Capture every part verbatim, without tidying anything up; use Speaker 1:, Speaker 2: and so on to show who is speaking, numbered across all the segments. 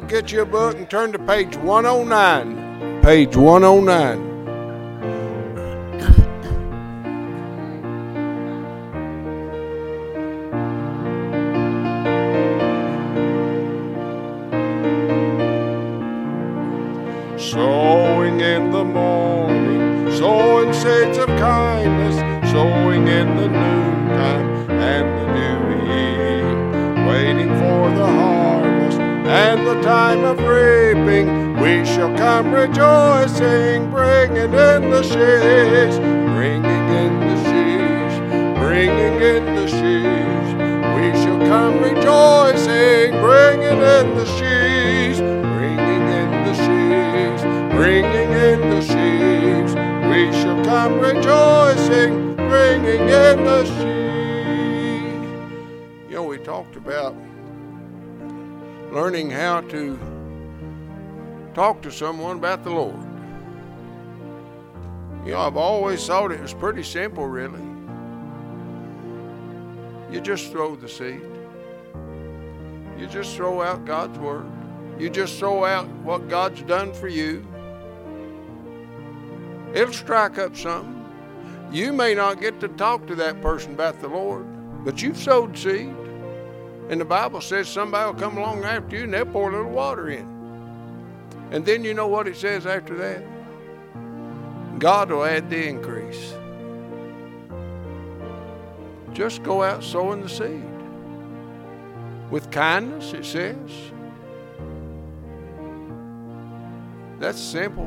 Speaker 1: get you a book and turn to page one oh nine. Page one oh nine. Sowing in the morning, sowing seeds of kindness, sowing in the noontime and the new eve, waiting for the harvest and the time of reaping. We shall come rejoicing, bringing in the sheaves, bringing in the sheaves, bringing in the sheaves. We shall come rejoicing, bringing in the sheaves, bringing in the sheaves, bringing in the sheaves. We shall come rejoicing, bringing in the sheaves. You know, we talked about learning how to talk to someone about the Lord. You know, I've always thought it was pretty simple, really. You just throw the seed. You just throw out God's word. You just throw out what God's done for you. It'll strike up something. You may not get to talk to that person about the Lord, but you've sowed seed. And the Bible says somebody will come along after you and they'll pour a little water in. And then you know what it says after that? God will add the increase. Just go out sowing the seed. With kindness, it says. That's simple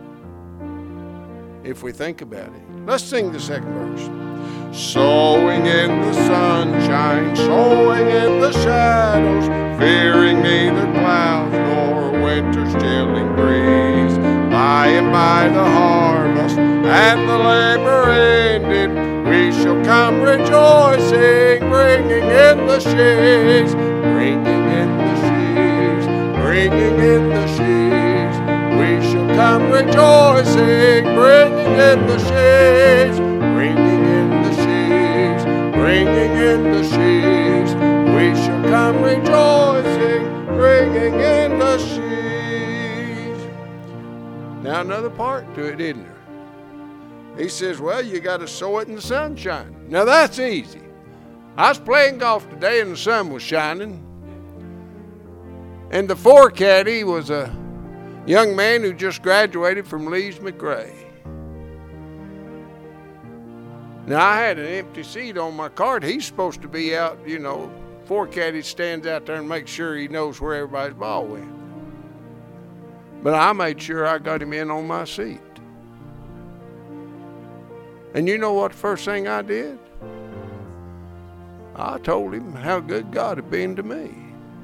Speaker 1: if we think about it. Let's sing the second verse. Sowing in the sunshine, sowing in the shadows, fearing neither clouds nor winter's chilling breeze. By and by the harvest and the labor ended, we shall come rejoicing, bringing in the sheaves, bringing in the sheaves, bringing in the sheaves. We shall come rejoicing, bringing in the sheaves, bringing in the sheaves, bringing in the sheaves. We shall come rejoicing, bringing in the sheaves. Now another part to it, isn't there? He says, well, you got to sow it in the sunshine. Now that's easy. I was playing golf today and the sun was shining. And the forecaddy was a young man who just graduated from Lees McRae. Now, I had an empty seat on my cart. He's supposed to be out, you know, forecaddy stands out there and makes sure he knows where everybody's ball went. But I made sure I got him in on my seat. And you know what the first thing I did? I told him how good God had been to me.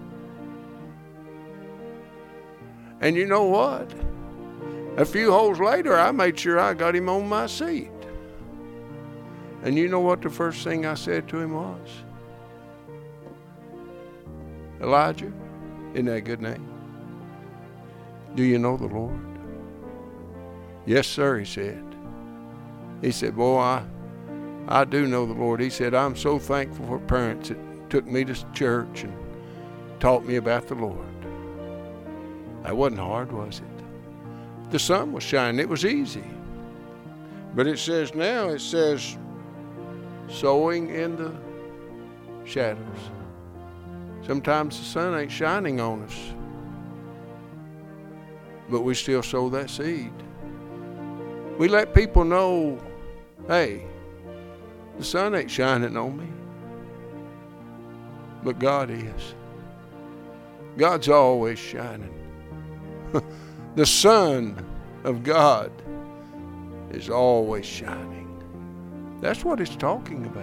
Speaker 1: And you know what? A few holes later, I made sure I got him on my seat. And you know what the first thing I said to him was? Elijah, isn't that a good name? Do you know the Lord? Yes, sir, he said. He said, boy, I, I do know the Lord. He said, I'm so thankful for parents that took me to church and taught me about the Lord. That wasn't hard, was it? The sun was shining. It was easy. But it says now, it says, sowing in the shadows. Sometimes the sun ain't shining on us, but we still sow that seed. We let people know, hey, the sun ain't shining on me, but God is. God's always shining. The sun of God is always shining. That's what it's talking about.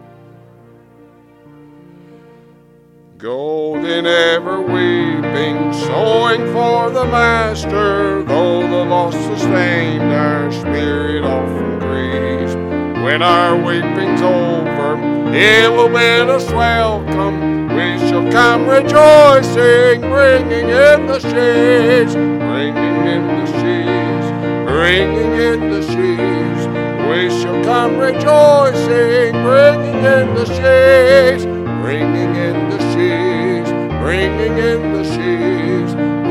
Speaker 1: Golden ever weeping, sowing for the Master, though the loss sustained, our spirit often grieves. When our weeping's over, it will bid us welcome. We shall come rejoicing, bringing in the sheaves, bringing in the sheaves, bringing in the sheaves. We shall come rejoicing, bringing in the sheaves, bringing in the sheaves, bringing in the sheaves.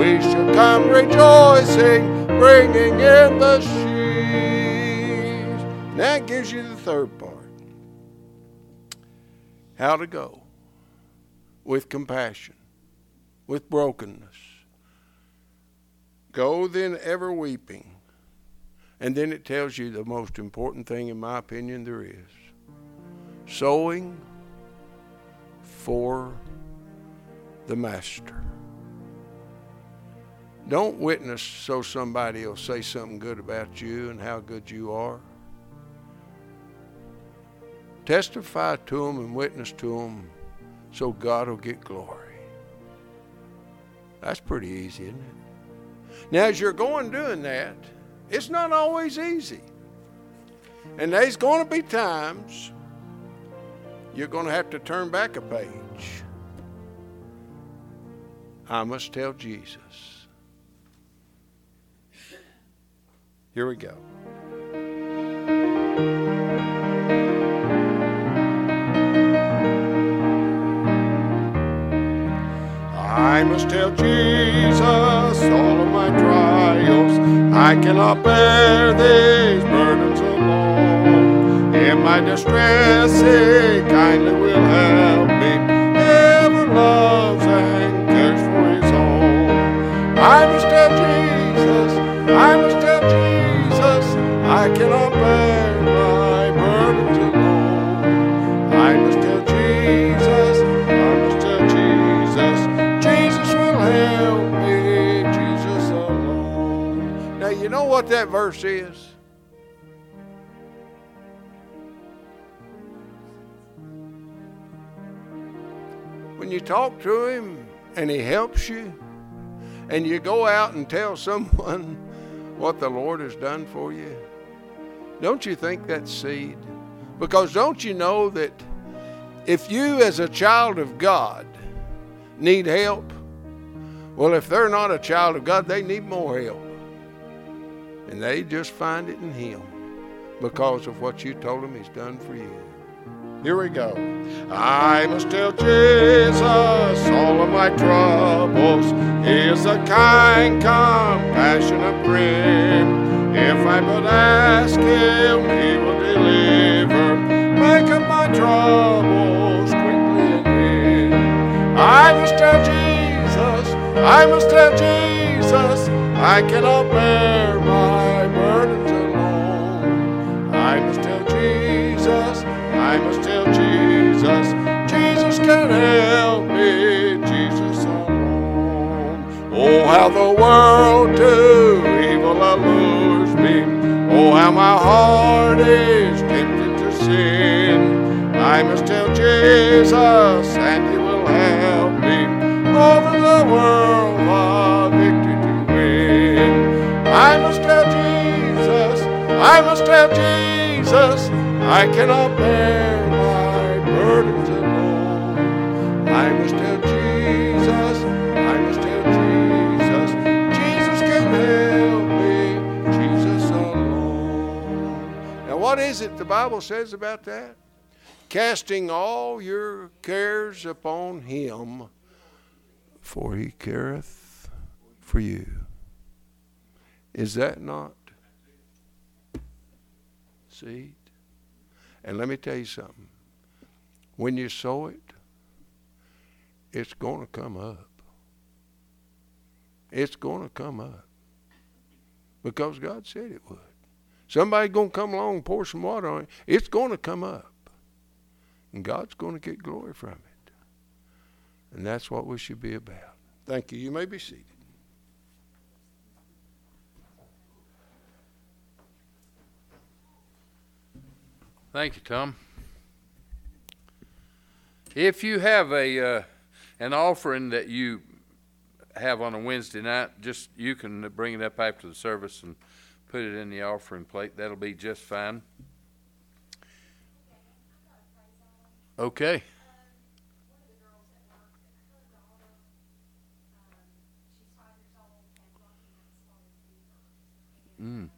Speaker 1: come rejoicing, bringing in the sheaves. That gives you the third part. How to go with compassion, with brokenness. Go then ever weeping. And then it tells you the most important thing, in my opinion, there is. Sowing for the Master. Don't witness so somebody will say something good about you and how good you are. Testify to them and witness to them so God will get glory. That's pretty easy, isn't it? Now, as you're going doing that, it's not always easy. And there's going to be times you're going to have to turn back a page. I must tell Jesus. Here we go. I must tell Jesus all of my trials. I cannot bear these burdens alone. In my distress, He kindly will help me. Ever loves and cares for His own. I must tell Jesus, I must tell Jesus, I cannot bear my burdens alone. I must tell Jesus, I must tell Jesus, Jesus will help me, Jesus alone. Now you know what that verse is? When you talk to Him and He helps you, and you go out and tell someone what the Lord has done for you, don't you think that's seed? Because don't you know that if you as a child of God need help, well, if they're not a child of God, they need more help. And they just find it in Him because of what you told them He's done for you. Here we go. I must tell Jesus all of my troubles. He is a kind, compassionate friend. If I but ask Him, He will deliver. Make up my troubles quickly and end. I must tell Jesus, I must tell Jesus, I cannot bear my burdens alone. I must tell Jesus, I must tell Jesus, Jesus can help me, Jesus alone. Oh, how the world to evil allures me. Oh, how my heart is tempted to sin. I must tell Jesus, and He will help me over the world of victory to win. I must tell Jesus, I must tell Jesus, I cannot bear my burdens alone. I must tell Jesus, I must tell Jesus, Jesus can help me, Jesus alone. Now what is it the Bible says about that? Casting all your cares upon Him, for He careth for you. Is that not seed? And let me tell you something. When you sow it, it's going to come up. It's going to come up. Because God said it would. Somebody's going to come along and pour some water on it. It's going to come up. And God's going to get glory from it. And that's what we should be about. Thank you. You may be seated.
Speaker 2: Thank you, Tom. If you have a uh, an offering that you have on a Wednesday night, just you can bring it up after the service and put it in the offering plate. That'll be just fine. Okay. Mm.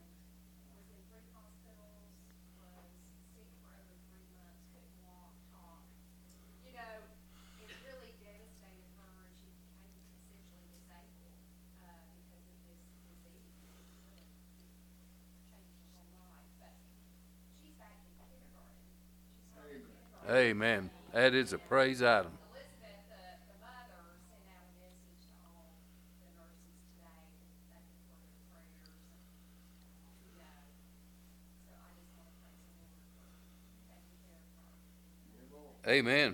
Speaker 2: Amen. That is a praise item.
Speaker 3: Elizabeth, the, the mother, sent out a message to all the nurses today that thank them for their prayers and, you know, so I just want to praise the Lord for taking care of her.
Speaker 2: Amen.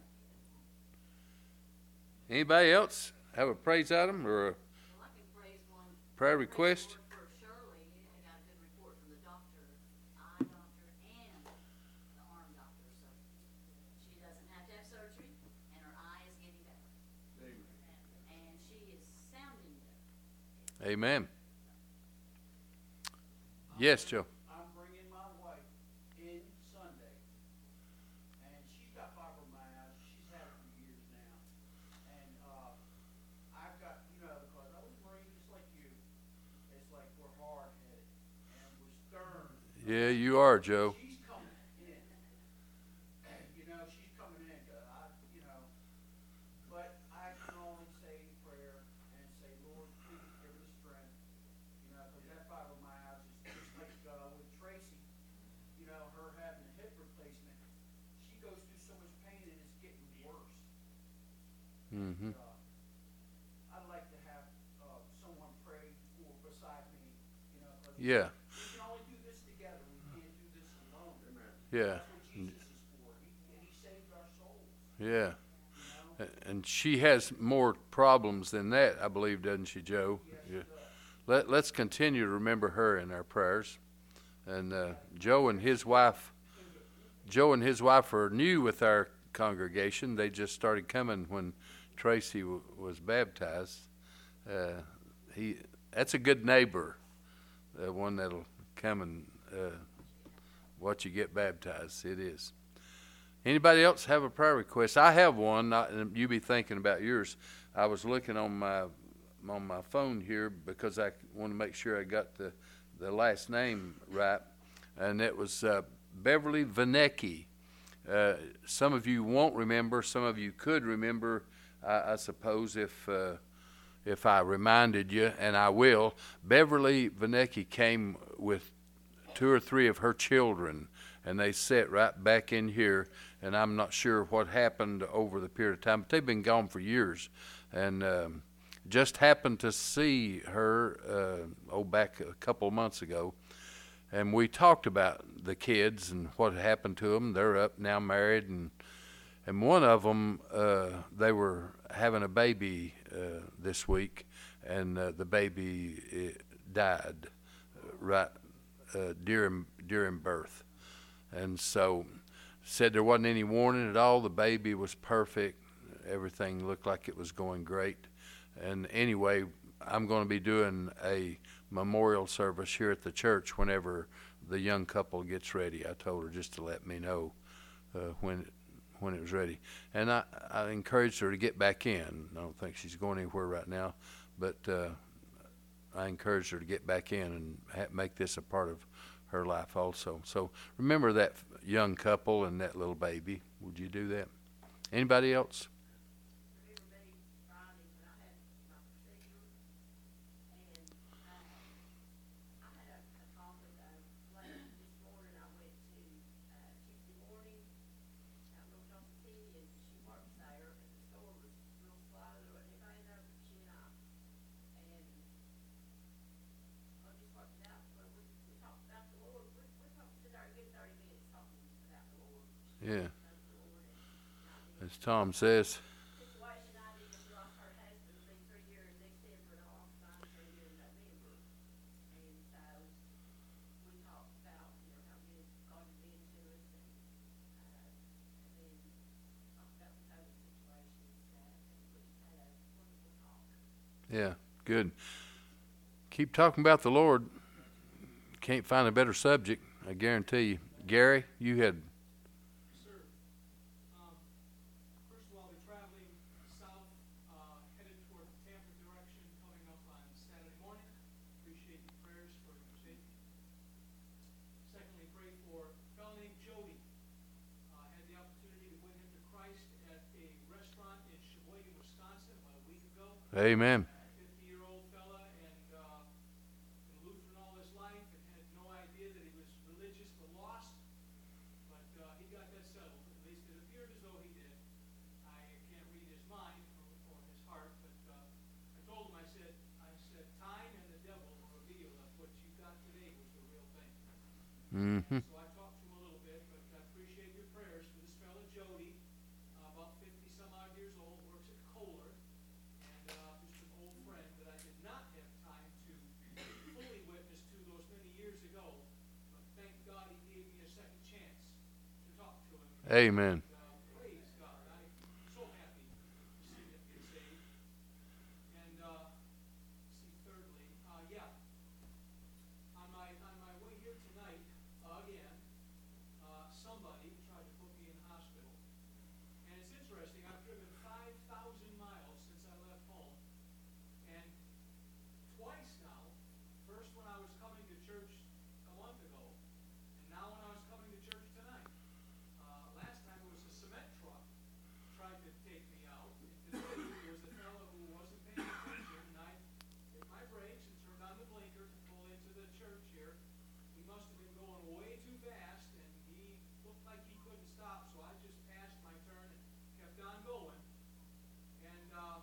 Speaker 2: Anybody else have a praise item or a
Speaker 4: Well, I can praise one.
Speaker 2: prayer
Speaker 4: praise
Speaker 2: request?
Speaker 4: the Lord for Shirley. I got a good report from the doctor, eye doctor, and the arm doctor. So she doesn't have to have surgery, and her eye is getting better. And she is sounding better.
Speaker 2: Amen. Yes, Joe.
Speaker 5: I'm bringing my wife in Sunday, and she's got fibromyalgia. She's had it for years now, and uh, I've got, you know, because I was Marine just like you. It's like we're hard headed and we're stern.
Speaker 2: Yeah, you are, Joe.
Speaker 5: She's coming in, you know, she's coming in. 'Cause I, you know, but I can only say a prayer and say, Lord, please give her the strength. You know, because that fibromyalgia is just like uh, with Tracy, you know, her having a hip replacement. She goes through so much pain and it's getting worse.
Speaker 2: Mm-hmm.
Speaker 5: Uh, I'd like to have uh, someone pray for beside me, you know, 'cause
Speaker 2: Yeah,
Speaker 5: we can only do this together. We can't do this alone.
Speaker 2: yeah,
Speaker 5: That's what Jesus is for. He, and he saved our souls,
Speaker 2: yeah.
Speaker 5: you know.
Speaker 2: A- And she has more problems than that, I believe, doesn't she, Joe? Yeah. Let, let's continue to remember her in our prayers. And uh, Joe and his wife, Joe and his wife are new with our congregation. They just started coming when Tracy w- was baptized. Uh, he, that's a good neighbor, uh, one that'll come and uh, watch you get baptized. It is. Anybody else have a prayer request? I have one. Not, and you be thinking about yours. I was looking on my on my phone here because I want to make sure I got the the last name right, and it was uh, Beverly Vanecki. Uh, some of you won't remember. Some of you could remember, I, I suppose, if uh, if I reminded you, and I will. Beverly Vanecki came with two or three of her children, and they sat right back in here, and I'm not sure what happened over the period of time, but they've been gone for years, and um, just happened to see her uh, oh back a couple of months ago, and we talked about the kids and what had happened to them. They're up now, married, and and one of them, uh, they were having a baby uh, this week, and uh, the baby uh, died uh, right uh, during during birth. And so said there wasn't any warning at all. The baby was perfect. Everything looked like it was going great. And anyway, I'm going to be doing a memorial service here at the church whenever the young couple gets ready. I told her just to let me know uh, when it, when it was ready. And I, I encouraged her to get back in. I don't think she's going anywhere right now, but uh, I encouraged her to get back in and ha- make this a part of her life also. So remember that young couple and that little baby. Would you do that? Anybody else?
Speaker 4: Everybody Friday when I had my procedure, and uh, I had a, a conflict. I late this morning. I went to uh, Tuesday morning. I looked on the T V, and she works there, and the store was real slow. There wasn't anybody there but she and I. And I just worked it out. Well, we, we talked about the Lord. We, we talked to our good thirty minutes talking about the Lord.
Speaker 2: Yeah,
Speaker 4: About the Lord, and I did.
Speaker 2: as Tom says.
Speaker 4: Situation I did just lost her husband, it'll be three years next December, and I lost mine three years in November. And so we talked about, you know, how good God had been to us, and, uh, and then talked about the COVID situation and stuff, and we just had a wonderful talk.
Speaker 2: Yeah, good. Keep talking about the Lord. Can't find a better subject, I guarantee you. Gary, you had.
Speaker 6: Sir, um, first of all, we're traveling south, uh, headed toward Tampa direction, coming up on Saturday morning. Appreciate your prayers for your safety. Secondly, pray for a fellow named Jody. Uh, had the opportunity to win him to Christ at a restaurant in Sheboygan, Wisconsin about a week ago.
Speaker 2: Amen.
Speaker 6: fifty-year-old fella, and uh, been Lutheran all his life, and had no idea that he was religious but lost. But uh, he got that settled, at least
Speaker 2: Mm-hmm.
Speaker 6: So I talked to him a little bit, but I appreciate your prayers for this fellow Jody, uh, about fifty some odd years old, works at Kohler, and uh, just an old friend that I did not have time to fully witness to those many years ago. But thank God he gave me a second chance to talk to him.
Speaker 2: Amen.
Speaker 6: Uh, praise God. I'm so happy to see him get saved. And uh, see, thirdly, uh, yeah, on my on my way here tonight, uh, again, uh, somebody tried to put me in the hospital. And it's interesting. I've driven five thousand miles since I left home, and twice now. First when I was coming to church a month ago, and now when I was coming to church tonight. Uh, last time it was a cement truck tried to take me out. And today it was a fellow who wasn't paying attention, and I hit my brakes and turned on the blinker to pull into the church here. He must have been going way too fast, and he looked like he couldn't stop, so I just passed my turn and kept on going. And uh,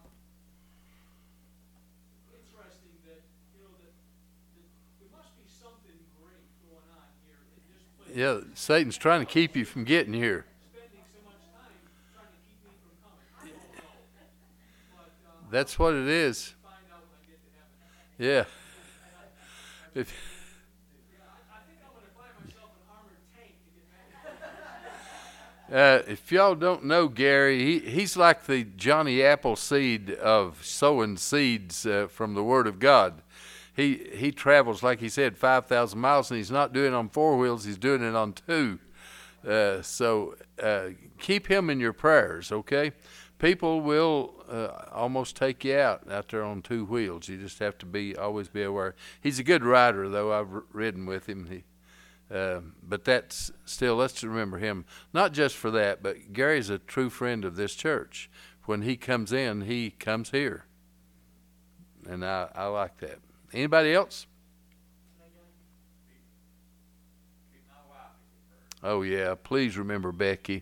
Speaker 6: interesting that, you know, that, that there must be something great going on here in this place.
Speaker 2: Yeah, Satan's trying to keep you from getting here.
Speaker 6: Spending so much time trying to keep me from coming. I don't know. But uh,
Speaker 2: That's what it is.
Speaker 6: I'll find out when I get to heaven.
Speaker 2: Yeah. If,
Speaker 6: Yeah, I, I think I'm going to buy myself an armored tank to get back.
Speaker 2: uh, if y'all don't know Gary, he, he's like the Johnny Appleseed of sowing seeds uh, from the Word of God. He he travels, like he said, five thousand miles, and he's not doing it on four wheels, he's doing it on two. Uh, so uh, keep him in your prayers, okay? People will uh, almost take you out out there on two wheels. You just have to be always be aware. He's a good rider, though. I've r- ridden with him. He, uh, but that's still, let's remember him. Not just for that, but Gary's a true friend of this church. When he comes in, he comes here. And I, I like that. Anybody else? Oh, yeah. Please remember Becky.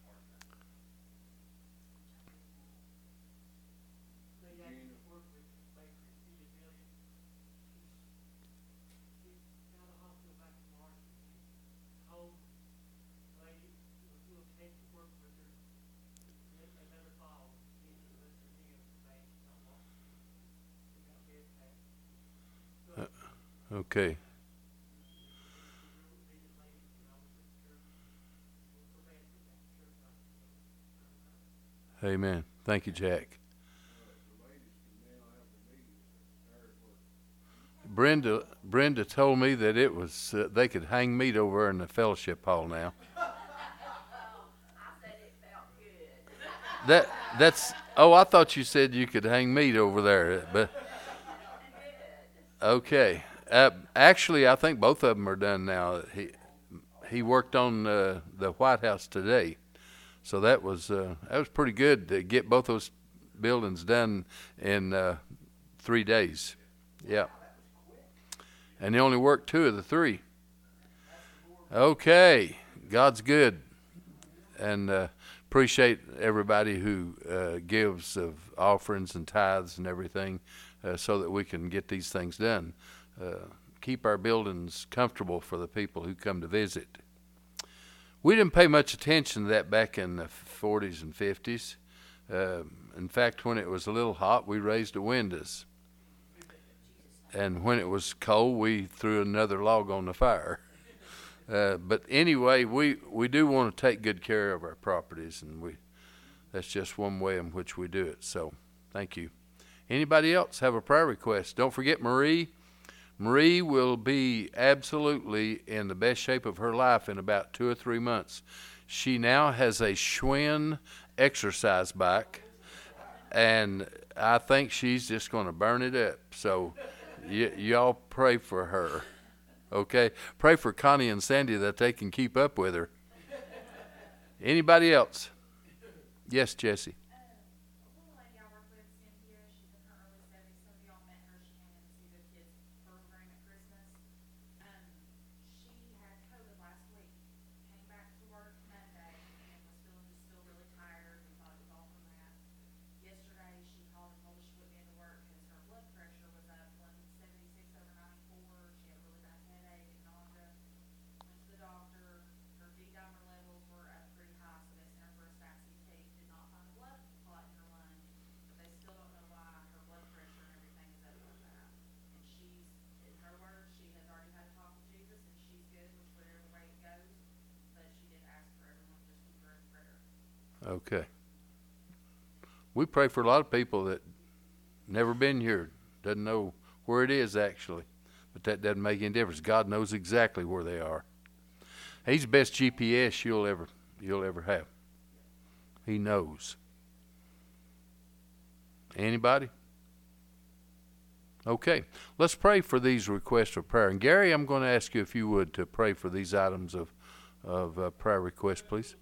Speaker 2: Okay. Amen. Thank you, Jack. Brenda Brenda told me that it was uh, they could hang meat over in the fellowship hall now.
Speaker 4: I said it felt good.
Speaker 2: That that's oh, I thought you said you could hang meat over there, but okay. Uh, actually, I think both of them are done now. He he worked on uh, the White House today, so that was uh, that was pretty good to get both those buildings done in uh, three days. Yeah, and he only worked two of the three. Okay, God's good, and uh, appreciate everybody who uh, gives of offerings and tithes and everything, uh, so that we can get these things done. Uh, keep our buildings comfortable for the people who come to visit. We didn't pay much attention to that back in the forties and fifties. Uh, in fact, when it was a little hot, we raised the windows. And when it was cold, we threw another log on the fire. Uh, but anyway, we, we do want to take good care of our properties, and we that's just one way in which we do it. So thank you. Anybody else have a prayer request? Don't forget Marie. Marie will be absolutely in the best shape of her life in about two or three months. She now has a Schwinn exercise bike, and I think she's just going to burn it up. So y- y'all pray for her, okay? Pray for Connie and Sandy that they can keep up with her. Anybody else? Yes, Jesse. Okay. We pray for a lot of people that never been here, doesn't know where it is actually, but that doesn't make any difference. God knows exactly where they are. He's the best G P S you'll ever you'll ever have. He knows. Anybody? Okay, let's pray for these requests for prayer. And Gary, I'm going to ask you if you would to pray for these items of of uh, prayer requests, please.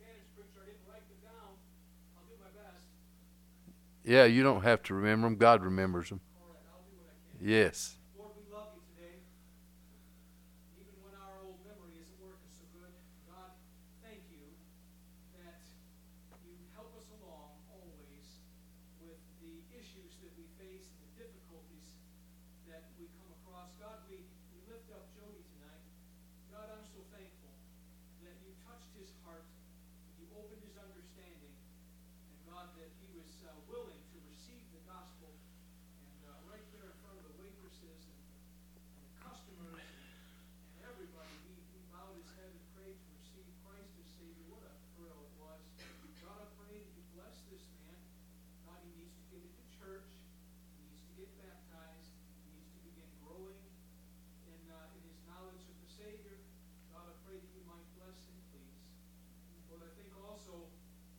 Speaker 2: Yeah, you don't have to remember them. God remembers them.
Speaker 6: All right, I'll do what I can.
Speaker 2: Yes.
Speaker 6: Lord, we love you today. Even when our old memory isn't working so good, God, thank you that you help us along always with the issues that we face and the difficulties that we come across. God, we, we lift up Jody tonight. God, I'm so thankful that you touched his heart, that you opened his understanding, and God, that he was uh, willing to receive the gospel. And uh, right there in front of the waitresses and the, and the customers and, and everybody, he, he bowed his head and prayed to receive Christ as Savior. What a thrill it was. God, I pray that you bless this man. God, he needs to get into church. He needs to get baptized. He needs to begin growing in, uh, in his knowledge of the Savior. God, I pray that you might bless him, please. Lord, I think also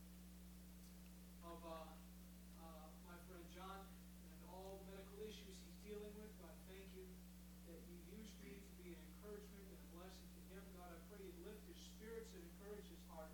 Speaker 6: of uh, uh, my friend John and all the medical issues he's dealing with. God, thank you that you used me to be an encouragement and a blessing to him. God, I pray you lift his spirits and encourage his heart.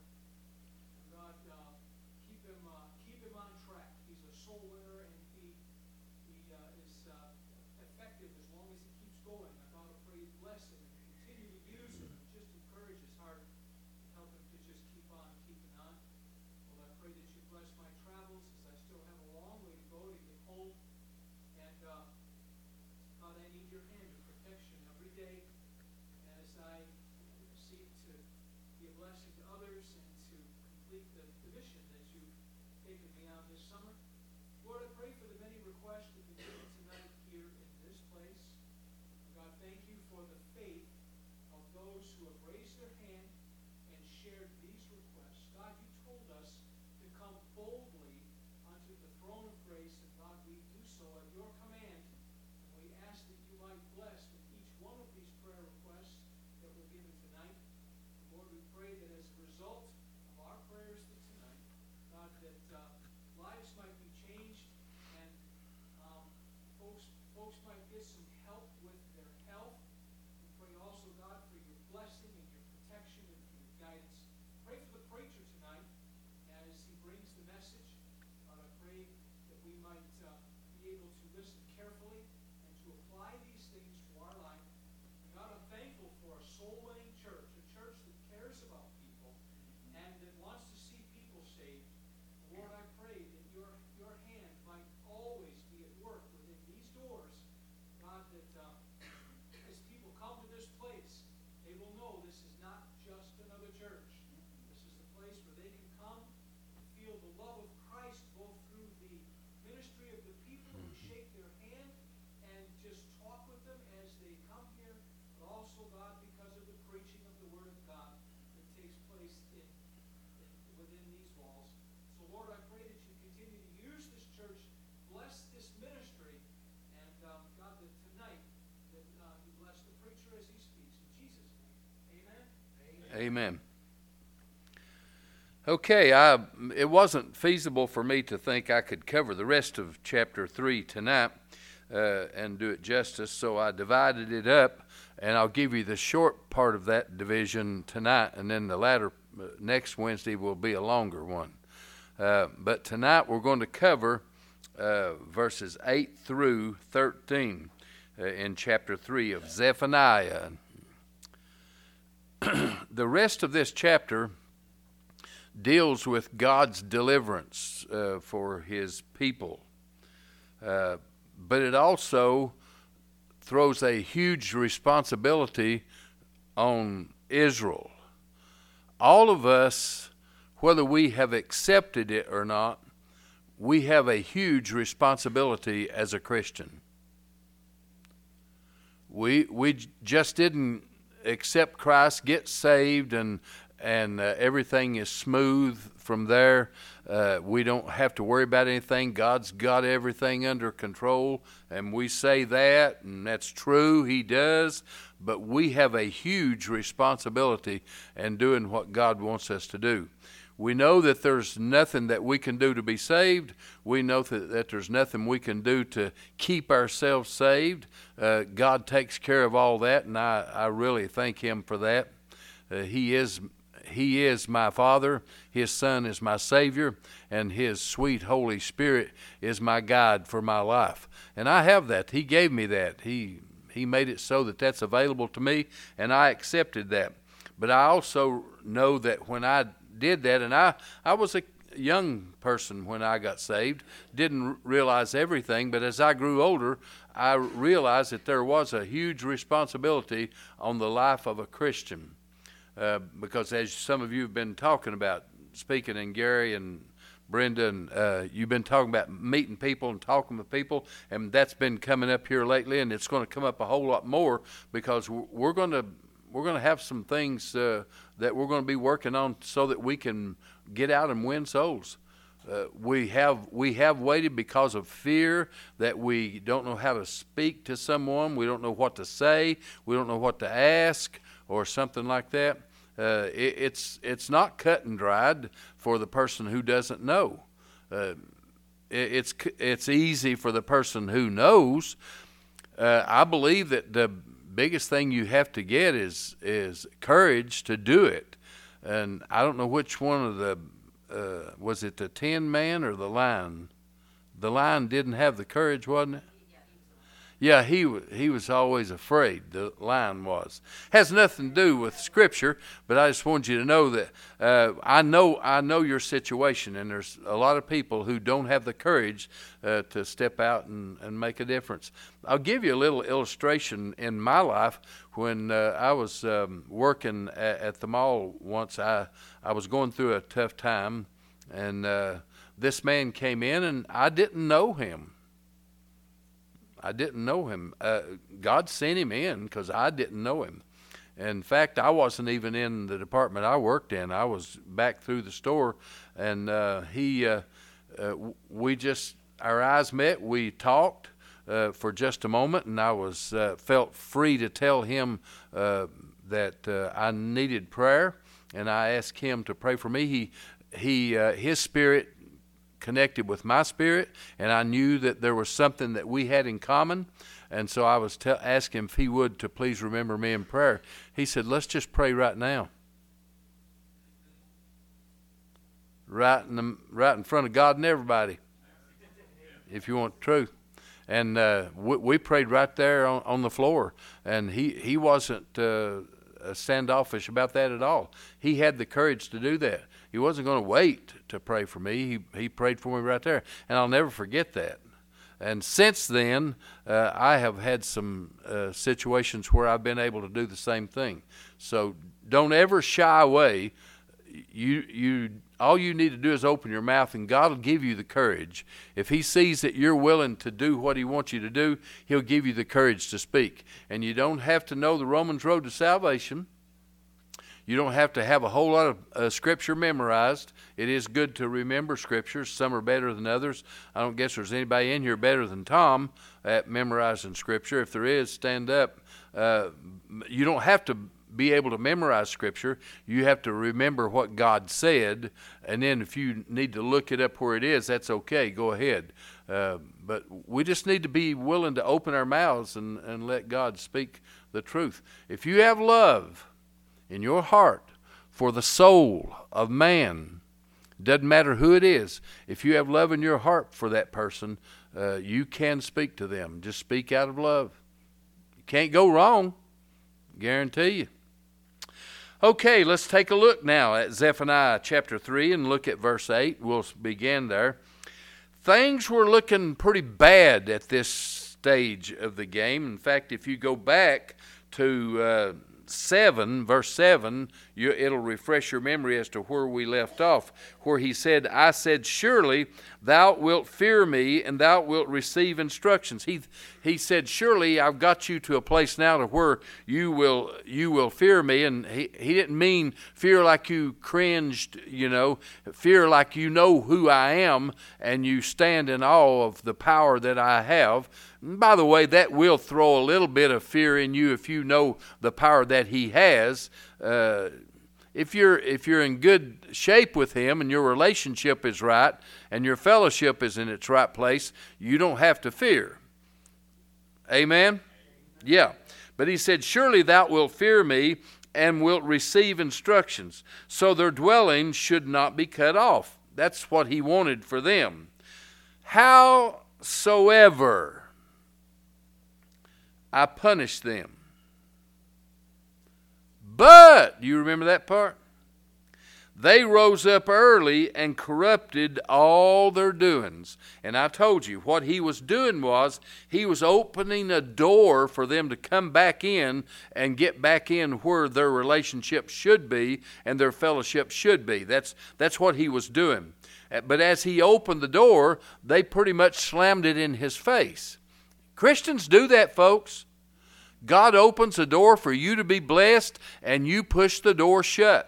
Speaker 6: And God, uh, keep him uh, keep him on track. He's a soul winner, and he he uh, is uh, effective as long as he keeps going. And God, I pray you bless him and continue to use him and just encourage his heart and help him to just keep on keeping on. Well, I pray that you bless my travels as I still have a long way to go to get home. And uh, God, I need your hand of protection every day as I seek to be a blessing to others and to complete the, the mission that you've taken me on this summer. Lord, I pray for the many requests that we've given tonight here in this place. God, thank you for the faith of those who have raised their hand and shared these requests. God, you told us to come boldly unto the throne of grace, and God, we do so at your command. And we ask that you might bless with each one of these prayer requests that were given tonight. And Lord, we pray that as a result of our prayers tonight, God, that uh, lives might be changed and um, folks, folks might get some help with their health. We pray also, God, for your blessing and your protection and for your guidance. Pray for the preacher tonight as he brings the message. God, I pray that we might uh, be able to listen carefully and to apply these things to our life. And God, I'm thankful for a soul-winning church, a church that cares about people and that wants to see people saved. Lord, I pray that your your hand might always be at work within these doors. God, that uh, as people come to this place, they will know this is not just another church. This is the place where they can come and feel the love of Christ both through the ministry of the people who shake their hand and just talk with them as they come here, but also, God, because of the preaching of the Word of God that takes place in, in within these walls. So, Lord, I pray that you continue to use this church, bless this ministry, and um, God, that tonight that uh, you bless the preacher as he speaks. In Jesus' name, amen.
Speaker 2: Amen. Okay, I, it wasn't feasible for me to think I could cover the rest of chapter three tonight uh, and do it justice, so I divided it up, and I'll give you the short part of that division tonight, and then the latter uh, next Wednesday will be a longer one. Uh, but tonight we're going to cover uh, verses eight through thirteen uh, in chapter three of Zephaniah. The rest of this chapter deals with God's deliverance uh, for his people. Uh, but it also throws a huge responsibility on Israel. All of us, whether we have accepted it or not, we have a huge responsibility as a Christian. We we just didn't accept Christ, get saved, and and uh, everything is smooth from there. Uh, we don't have to worry about anything. God's got everything under control, and we say that, and that's true. He does, but we have a huge responsibility in doing what God wants us to do. We know that there's nothing that we can do to be saved. We know that, that there's nothing we can do to keep ourselves saved. Uh, God takes care of all that, and I, I really thank Him for that. Uh, he is He is my Father, His Son is my Savior, and His sweet Holy Spirit is my guide for my life. And I have that. He gave me that. He He made it so that that's available to me, and I accepted that. But I also know that when I did that, and I, I was a young person when I got saved, didn't realize everything, but as I grew older, I realized that there was a huge responsibility on the life of a Christian. Uh, because as some of you have been talking about, speaking, and Gary and Brenda, and uh, you've been talking about meeting people and talking with people, and that's been coming up here lately, and it's going to come up a whole lot more because we're going to we're going to have some things uh, that we're going to be working on so that we can get out and win souls. Uh, we have we have waited because of fear that we don't know how to speak to someone, we don't know what to say, we don't know what to ask, or something like that. Uh, it, it's it's not cut and dried for the person who doesn't know. Uh, it, it's it's easy for the person who knows. Uh, I believe that the biggest thing you have to get is is courage to do it. And I don't know which one of the uh, was it the Tin Man or the Lion? The Lion didn't have the courage, wasn't it? Yeah, he he was always afraid. The Lion was. Has nothing to do with Scripture, but I just want you to know that uh, I know I know your situation, and there's a lot of people who don't have the courage uh, to step out and, and make a difference. I'll give you a little illustration in my life. When uh, I was um, working at, at the mall once, I I was going through a tough time, and uh, this man came in, and I didn't know him. I didn't know him. Uh, God sent him in because I didn't know him. In fact, I wasn't even in the department I worked in. I was back through the store, and uh, he, uh, uh, we just, our eyes met. We talked uh, for just a moment, and I was uh, felt free to tell him uh, that uh, I needed prayer, and I asked him to pray for me. He, he, uh, his spirit connected with my spirit, and I knew that there was something that we had in common, and so I was te- asking him if he would to please remember me in prayer. He said, let's just pray right now. Right in, the, right in front of God and everybody, if you want the truth. And uh, we, we prayed right there on, on the floor, and he, he wasn't uh, standoffish about that at all. He had the courage to do that. He wasn't going to wait to pray for me. He he prayed for me right there, and I'll never forget that. And since then, uh, I have had some uh, situations where I've been able to do the same thing. So don't ever shy away. You you all you need to do is open your mouth, and God will give you the courage. If He sees that you're willing to do what He wants you to do, He'll give you the courage to speak. And you don't have to know the Romans road to salvation. You don't have to have a whole lot of uh, Scripture memorized. It is good to remember Scriptures. Some are better than others. I don't guess there's anybody in here better than Tom at memorizing Scripture. If there is, stand up. Uh, you don't have to be able to memorize Scripture. You have to remember what God said, and then if you need to look it up where it is, that's okay. Go ahead. Uh, but we just need to be willing to open our mouths and, and let God speak the truth. If you have love in your heart for the soul of man, doesn't matter who it is, if you have love in your heart for that person, uh, you can speak to them. Just speak out of love. You can't go wrong, guarantee you. Okay, let's take a look now at Zephaniah chapter three and look at verse eight. We'll begin there. Things were looking pretty bad at this stage of the game. In fact, if you go back to uh, seven, verse seven, you, it'll refresh your memory as to where we left off, where he said, I said, surely thou wilt fear me, and thou wilt receive instructions. He he said, surely I've got you to a place now to where you will you will fear me. And he, he didn't mean fear like you cringed, you know, fear like you know who I am and you stand in awe of the power that I have. And by the way, that will throw a little bit of fear in you if you know the power that he has. Uh, if you're if you're in good shape with him and your relationship is right and your fellowship is in its right place, you don't have to fear. Amen? Yeah. But he said, surely thou wilt fear me and wilt receive instructions. So their dwelling should not be cut off. That's what he wanted for them. Howsoever I punish them. But, you remember that part? They rose up early and corrupted all their doings. And I told you, what he was doing was, he was opening a door for them to come back in and get back in where their relationship should be and their fellowship should be. That's, that's what he was doing. But as he opened the door, they pretty much slammed it in his face. Christians do that, folks. God opens a door for you to be blessed, and you push the door shut.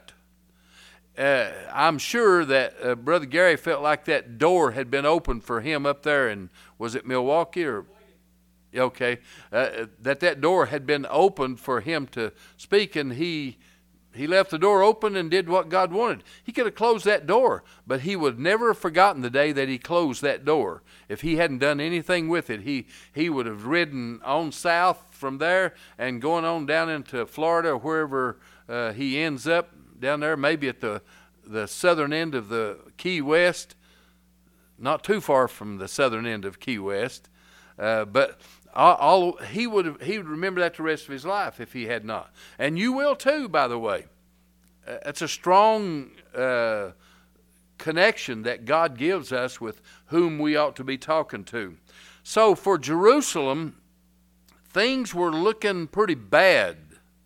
Speaker 2: Uh, I'm sure that uh, Brother Gary felt like that door had been opened for him up there in, was it Milwaukee or? Okay, uh, that that door had been opened for him to speak, and he he left the door open and did what God wanted. He could have closed that door, but he would never have forgotten the day that he closed that door. If he hadn't done anything with it, he, he would have ridden on south from there and going on down into Florida or wherever uh, he ends up. Down there, maybe at the the southern end of the Key West, not too far from the southern end of Key West, uh, but all, all he would have, he would remember that the rest of his life if he had not. And you will too, by the way. Uh, it's a strong uh, connection that God gives us with whom we ought to be talking to. So for Jerusalem, things were looking pretty bad.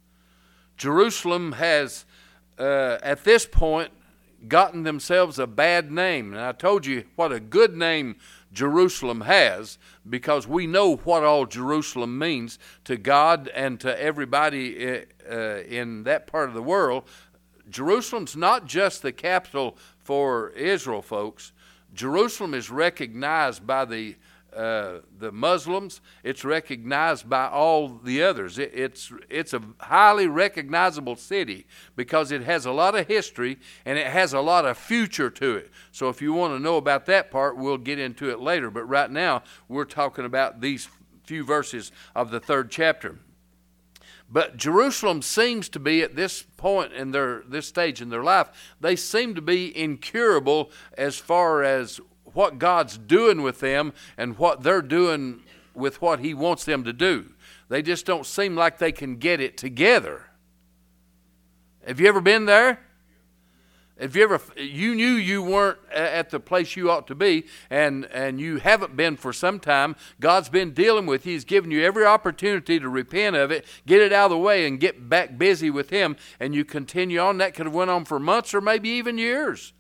Speaker 2: Jerusalem has Uh, at this point, gotten themselves a bad name. And I told you what a good name Jerusalem has, because we know what all Jerusalem means to God and to everybody uh, in that part of the world. Jerusalem's not just the capital for Israel, folks. Jerusalem is recognized by the Uh, the Muslims. It's recognized by all the others. It, it's it's a highly recognizable city because it has a lot of history and it has a lot of future to it. So if you want to know about that part, we'll get into it later. But right now, we're talking about these few verses of the third chapter. But Jerusalem seems to be at this point in their this stage in their life, they seem to be incurable as far as what God's doing with them and what they're doing with what he wants them to do. They just don't seem like they can get it together. Have you ever been there? Have you ever, you knew you weren't at the place you ought to be, and, and you haven't been for some time. God's been dealing with you. He's given you every opportunity to repent of it, get it out of the way, and get back busy with him, and you continue on. That could have went on for months or maybe even years.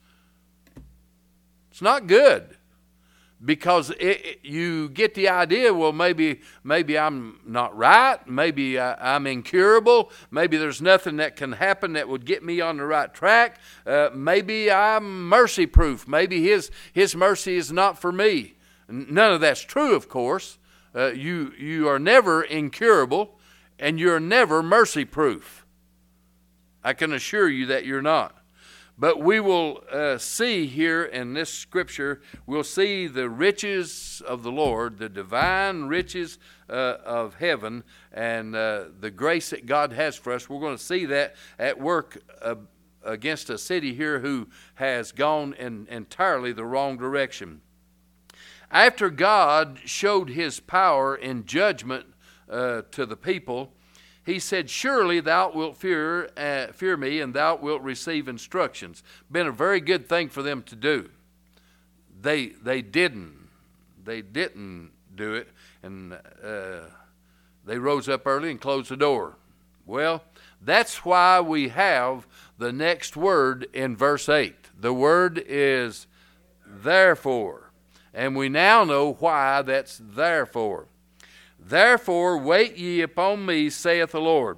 Speaker 2: It's not good, because it, it, you get the idea, well, maybe maybe I'm not right, maybe I, I'm incurable, maybe there's nothing that can happen that would get me on the right track, uh, maybe I'm mercy-proof, maybe his, his mercy is not for me. None of that's true, of course. Uh, you, you are never incurable, and you're never mercy-proof. I can assure you that you're not. But we will uh, see here in this scripture, we'll see the riches of the Lord, the divine riches uh, of heaven, and uh, the grace that God has for us. We're going to see that at work uh, against a city here who has gone in entirely the wrong direction. After God showed his power in judgment uh, to the people, he said, surely thou wilt fear uh, fear me, and thou wilt receive instructions. Been a very good thing for them to do. They they didn't. They didn't do it, and uh, they rose up early and closed the door. Well, that's why we have the next word in verse eight. The word is therefore. And we now know why that's therefore. Therefore, wait ye upon me, saith the Lord.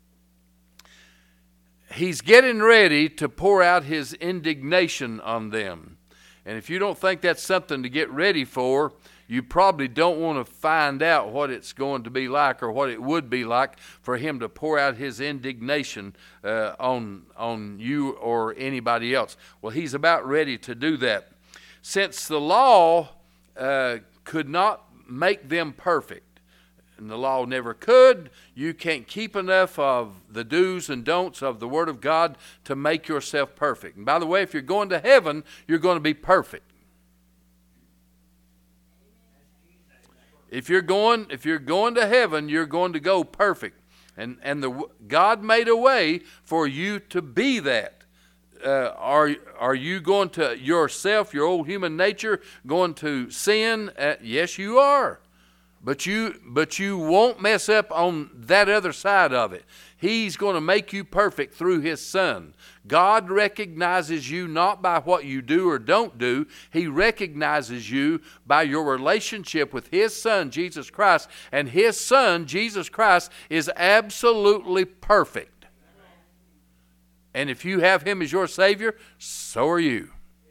Speaker 2: He's getting ready to pour out his indignation on them. And if you don't think that's something to get ready for, you probably don't want to find out what it's going to be like or what it would be like for him to pour out his indignation uh, on, on you or anybody else. Well, he's about ready to do that. Since the law uh, could not make them perfect, and the law never could, you can't keep enough of the do's and don'ts of the Word of God to make yourself perfect. And by the way, if you're going to heaven, you're going to be perfect. If you're going, if you're going to heaven, you're going to go perfect. And and the God made a way for you to be that. Uh, are are you going to yourself, your old human nature, going to sin? Uh, yes, you are. But you but you won't mess up on that other side of it. He's going to make you perfect through His Son. God recognizes you not by what you do or don't do. He recognizes you by your relationship with His Son, Jesus Christ. And His Son, Jesus Christ, is absolutely perfect. And if you have Him as your Savior, so are you.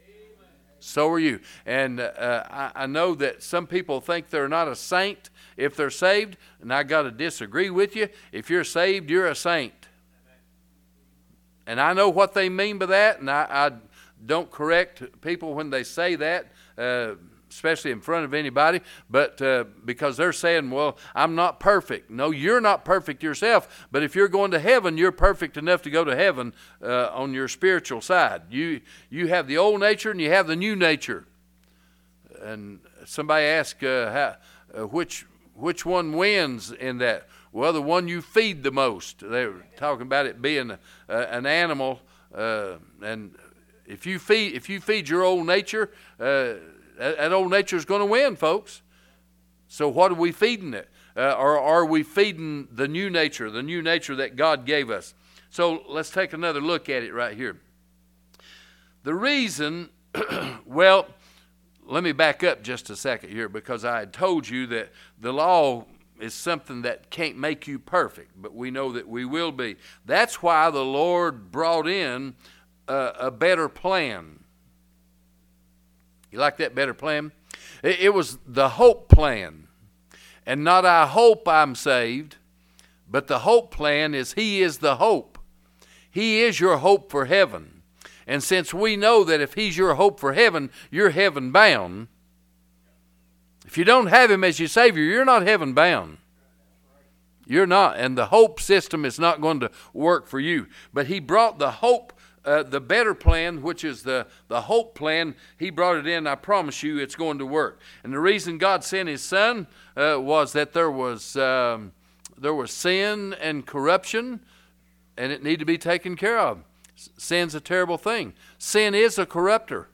Speaker 2: So are you. And uh, I, I know that some people think they're not a saint if they're saved, and I got to disagree with you. If you're saved, you're a saint. And I know what they mean by that, and I, I don't correct people when they say that, uh, especially in front of anybody, but uh, because they're saying, well, I'm not perfect. No, you're not perfect yourself, but if you're going to heaven, you're perfect enough to go to heaven uh, on your spiritual side. You you have the old nature and you have the new nature. And somebody asked uh, how, uh, which which one wins in that? Well, the one you feed the most. They were talking about it being a, uh, an animal, uh, and if you feed if you feed your old nature, uh, that old nature is going to win, folks. So what are we feeding it? Uh, or are we feeding the new nature, the new nature that God gave us? So let's take another look at it right here. The reason, well, let me back up just a second here, because I had told you that the law is something that can't make you perfect, but we know that we will be. That's why the Lord brought in a, a better plan. You like that better plan? It, it was the hope plan. And not I hope I'm saved, but the hope plan is He is the hope. He is your hope for heaven. And since we know that if He's your hope for heaven, you're heaven bound. If you don't have Him as your Savior, you're not heaven bound. You're not. And the hope system is not going to work for you. But He brought the hope Uh, the better plan, which is the, the hope plan. He brought it in. I promise you it's going to work. And the reason God sent His Son uh, was that there was um, there was sin and corruption, and it needed to be taken care of. Sin's a terrible thing. Sin is a corrupter.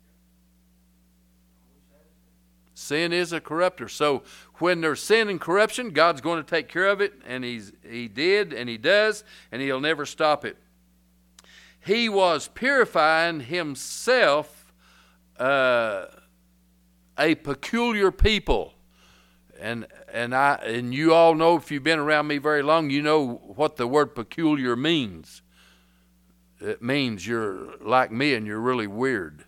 Speaker 2: Sin is a corrupter. So when there's sin and corruption, God's going to take care of it, and He's He did, and He does, and He'll never stop it. He was purifying Himself uh, a peculiar people. And and I and you all know, if you've been around me very long, you know what the word peculiar means. It means you're like me and you're really weird.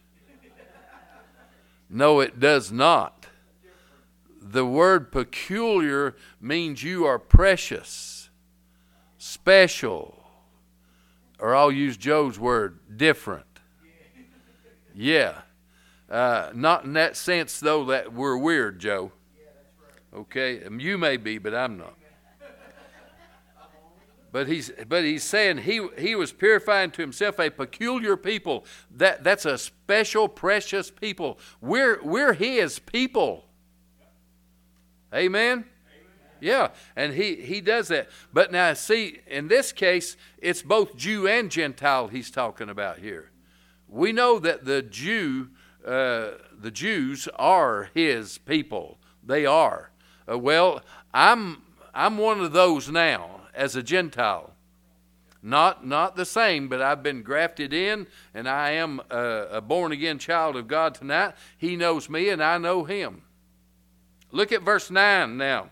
Speaker 2: No, it does not. The word peculiar means you are precious, special, or I'll use Joe's word, different. Yeah. Uh, not in that sense, though, that we're weird, Joe. Okay? You may be, but I'm not. But he's but he's saying he he was purifying to Himself a peculiar people. That that's a special, precious people. We're we're His people. Amen? Yeah, and he, he does that. But now, see, in this case, it's both Jew and Gentile He's talking about here. We know that the Jew, uh, the Jews are His people. They are. Uh, well, I'm I'm one of those now, as a Gentile. Not not the same, but I've been grafted in, and I am a, a born-again child of God tonight. He knows me, and I know him. Look at verse nine now.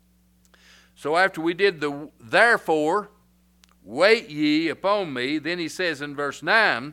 Speaker 2: So after we did the therefore, wait ye upon me, then he says in verse nine,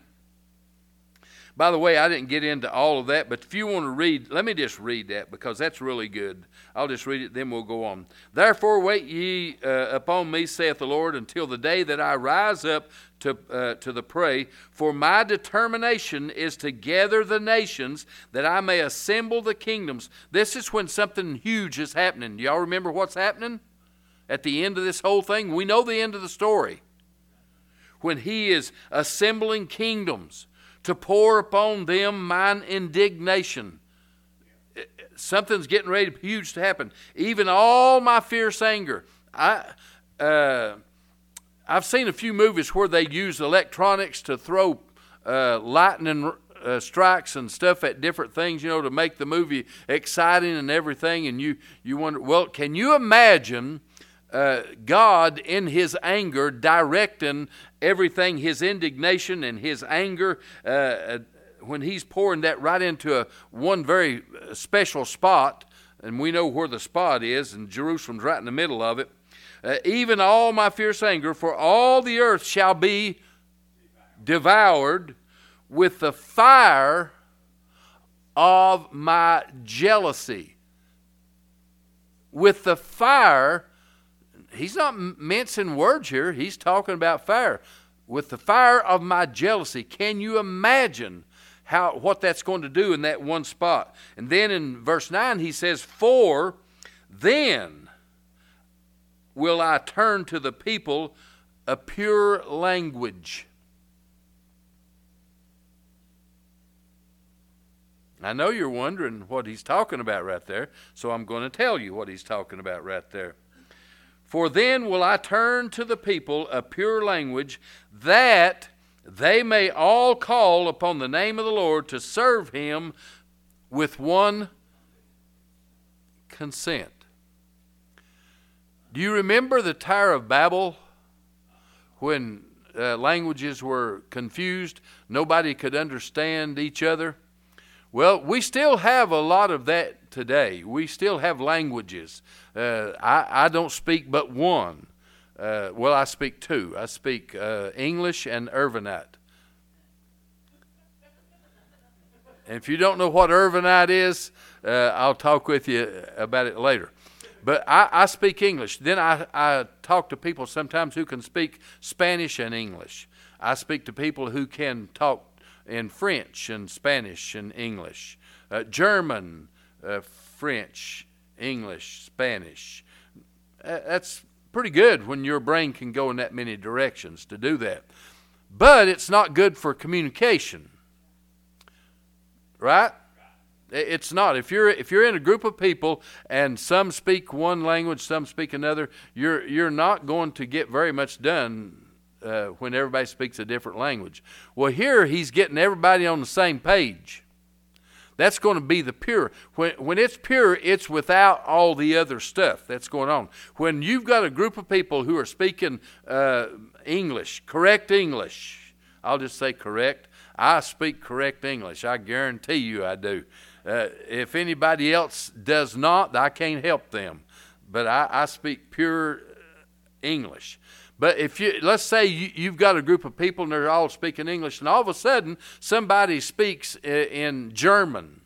Speaker 2: by the way, I didn't get into all of that, but if you want to read, let me just read that because that's really good. I'll just read it, then we'll go on. Therefore wait ye uh, upon me, saith the Lord, until the day that I rise up to uh, to the prey. For my determination is to gather the nations, that I may assemble the kingdoms. This is when something huge is happening. Do y'all remember what's happening? At the end of this whole thing, we know the end of the story. When he is assembling kingdoms, to pour upon them mine indignation. Something's getting ready to huge to happen. Even all my fierce anger. I, uh, I've seen a few movies where they use electronics to throw uh, lightning uh, strikes and stuff at different things, you know, to make the movie exciting and everything. And you, you wonder, well, can you imagine Uh, God in his anger directing everything, his indignation and his anger, uh, when he's pouring that right into a, one very special spot, and we know where the spot is, and Jerusalem's right in the middle of it. Uh, even all my fierce anger, for all the earth shall be devoured with the fire of my jealousy. With the fire. He's not mincing words here. He's talking about fire. With the fire of my jealousy. Can you imagine how what that's going to do in that one spot? And then in verse nine he says, for then will I turn to the people a pure language. I know you're wondering what he's talking about right there, so I'm going to tell you what he's talking about right there. For then will I turn to the people a pure language, that they may all call upon the name of the Lord to serve him with one consent. Do you remember the Tower of Babel when uh, languages were confused? Nobody could understand each other. Well, we still have a lot of that today. We still have languages. Uh, I, I don't speak but one. Uh, well, I speak two. I speak uh, English and Irvinite. And if you don't know what Irvinite is, uh, I'll talk with you about it later. But I, I speak English. Then I, I talk to people sometimes who can speak Spanish and English. I speak to people who can talk in French and Spanish and English, uh, German, uh, French, English, Spanish. Uh, that's pretty good when your brain can go in that many directions to do that. But it's not good for communication, right? It's not. If you're if you're in a group of people and some speak one language, some speak another, you're you're not going to get very much done. Uh, when everybody speaks a different language. Well, here he's getting everybody on the same page. That's going to be the pure. When, when it's pure, it's without all the other stuff that's going on. When you've got a group of people who are speaking uh, English, correct English, I'll just say correct. I speak correct English. I guarantee you I do. Uh, if anybody else does not, I can't help them. But I, I speak pure English. But if you, let's say you, you've got a group of people and they're all speaking English, and all of a sudden somebody speaks in German.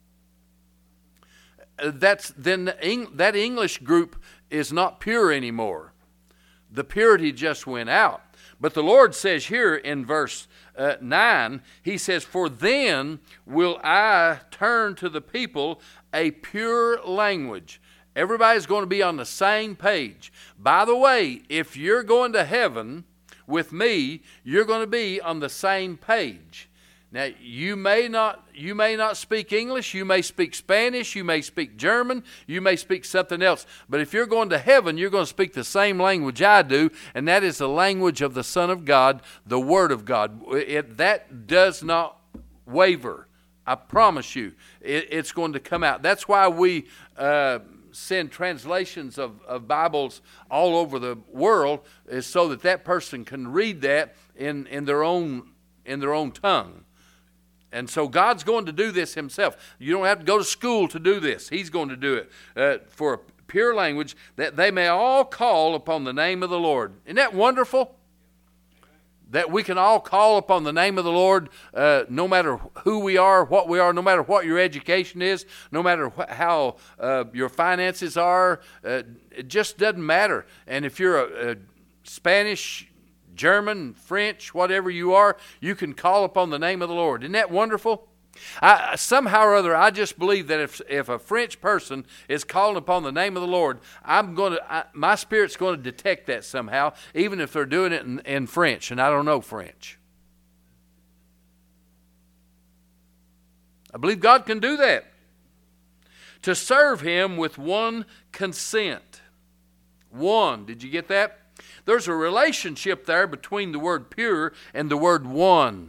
Speaker 2: That's then the, that English group is not pure anymore. The purity just went out. But the Lord says here in verse uh, nine, he says, for then will I turn to the people a pure language. Everybody's going to be on the same page. By the way, if you're going to heaven with me, you're going to be on the same page. Now, you may not you may not speak English, you may speak Spanish, you may speak German, you may speak something else. But if you're going to heaven, you're going to speak the same language I do, and that is the language of the Son of God, the Word of God. It, that does not waver. I promise you, it, it's going to come out. That's why we... Uh, send translations of, of Bibles all over the world is so that that person can read that in, in their own in their own tongue. And so God's going to do this himself. You don't have to go to school to do this. He's going to do it uh, for a pure language, that they may all call upon the name of the Lord. Isn't that wonderful? That we can all call upon the name of the Lord, uh, no matter who we are, what we are, no matter what your education is, no matter wh- how uh, your finances are. Uh, it just doesn't matter. And if you're a, a Spanish, German, French, whatever you are, you can call upon the name of the Lord. Isn't that wonderful? I, somehow or other, I just believe that if if a French person is calling upon the name of the Lord, I'm going to, I, my spirit's going to detect that somehow, even if they're doing it in, in French, and I don't know French. I believe God can do that. To serve Him with one consent. One, did you get that? There's a relationship there between the word pure and the word one.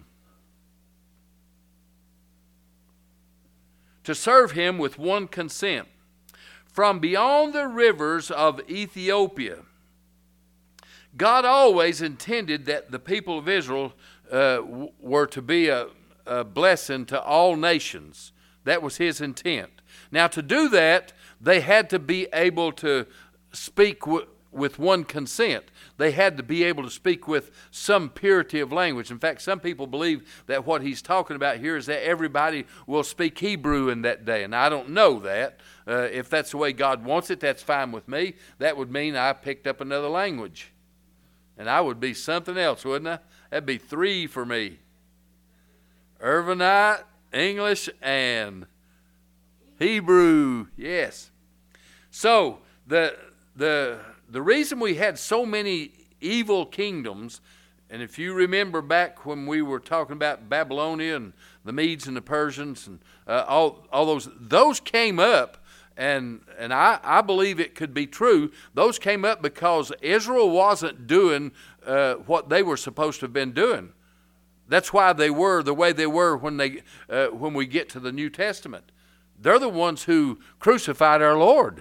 Speaker 2: To serve Him with one consent. From beyond the rivers of Ethiopia. God always intended that the people of Israel uh, w- were to be a, a blessing to all nations. That was His intent. Now, to do that, they had to be able to speak w- with one consent. They had to be able to speak with some purity of language. In fact, some people believe that what he's talking about here is that everybody will speak Hebrew in that day. And I don't know that. Uh, if that's the way God wants it, that's fine with me. That would mean I picked up another language. And I would be something else, wouldn't I? That'd be three for me. Irvinite, English, and Hebrew. Yes. So, the the... The reason we had so many evil kingdoms, and if you remember back when we were talking about Babylonia and the Medes and the Persians and uh, all all those, those came up, and and I, I believe it could be true. Those came up because Israel wasn't doing uh, what they were supposed to have been doing. That's why they were the way they were when they uh, when we get to the New Testament. They're the ones who crucified our Lord.